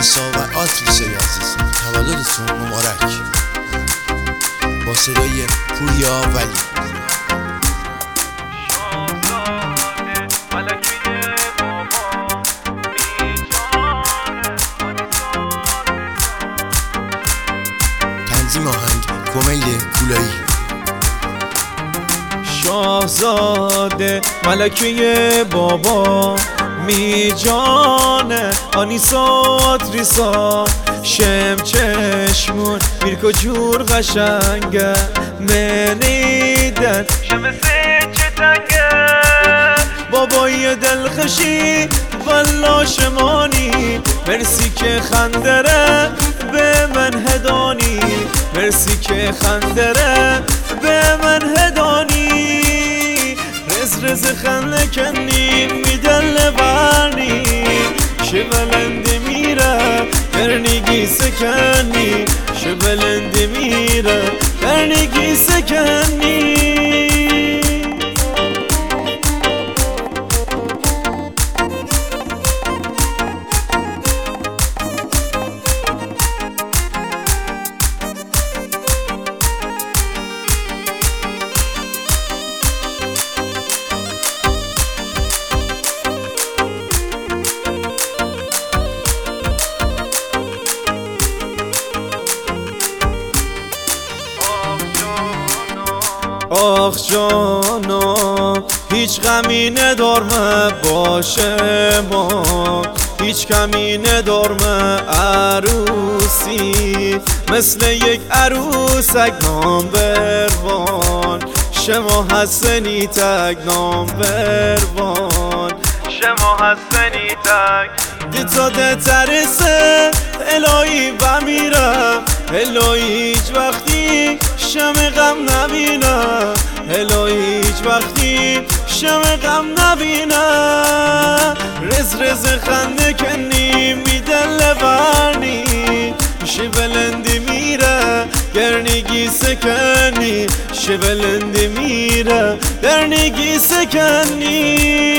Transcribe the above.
آنیسا و آتریس عزیز تولدتون مبارک. با صدای پوریا ولی. تنظیم آهنگ کمیل کولایی. شاهزاده ملکه بابا می جانه آنیسا آتریسا شم چشمون میرکو جور قشنگه منیدن شمسه چه تنگه بابای دلخشی والا شمانی مرسی که خندره به من هدانی مرسی که خندره به من هدانی رز خنده کنی میدل برنی شبلنده میره برنگی سکنی شبلنده میره برنگی سکنی. آخ جانا هیچ غمی ندارمه باشه ما هیچ کمی ندارمه عروسی مثل یک عروسک نام بروان شما حسنی تک نام بروان شما حسنی تک دیتا ده ترسه الهی بمیرم الهی هیچ وقتی شم غم نبینم الهی هیچ وقتی شم غم نبینم رز خنده کنی میدل برنی شبلندی میره گرنگی سکنی شبلندی میره گرنگی سکنی.